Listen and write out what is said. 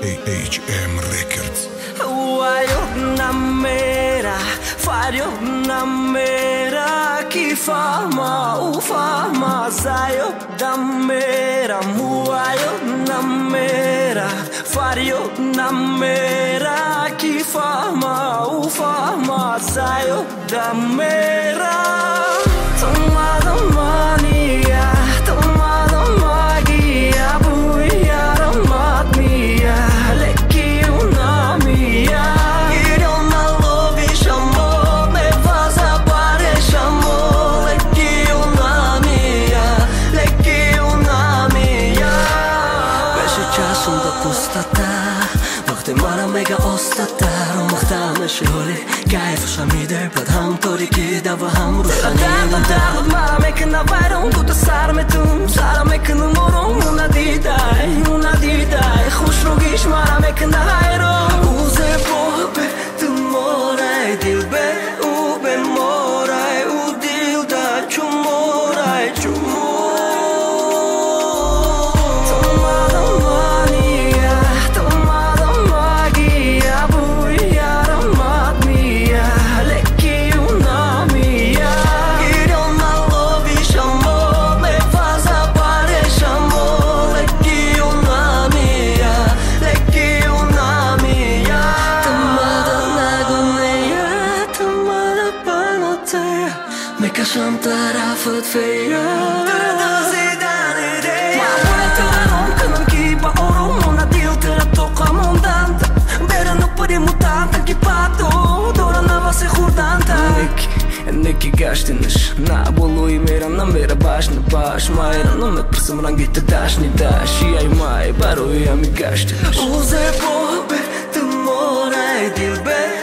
HM Records. Uaio na mera, fario na mera, que fama, o fama, saio da mera. Uaio na mera, fario na mera, que fama, o fama, saio da mera. Tomada mania, tomada magia, buiara matmia, leki una mia. Irona lovi chamou, me faz apare chamou, leki una mia, leki una mia. Беше часом да пустота, вахте мара мега остата, ромахтаме шоли, кайфа шамидер, падам торики дава хамру шанидам. Дам мара мека на вайрон, тута сарме тум, сара мека на морон, una diday, خوش رو گیش مارا مکن هایرون. اوزه بوبه تو مورای دیل به او به مورای او دیل دا چو مورای چو tomada mania, tomada magia, buiara matmia, leki una mia. Irona lovi chamou, me faz apare chamou, leki una mia, leki una mia. Tomada nagoneia, tomada panoteia, me cacham tarafat feia. Neki gaștinish, na bolui mera na mera bash na bash, maira no me përsëm rangit të dash një dash, i aj maj, baroj jam i gaștinish. Uze po be të mora e dilbe.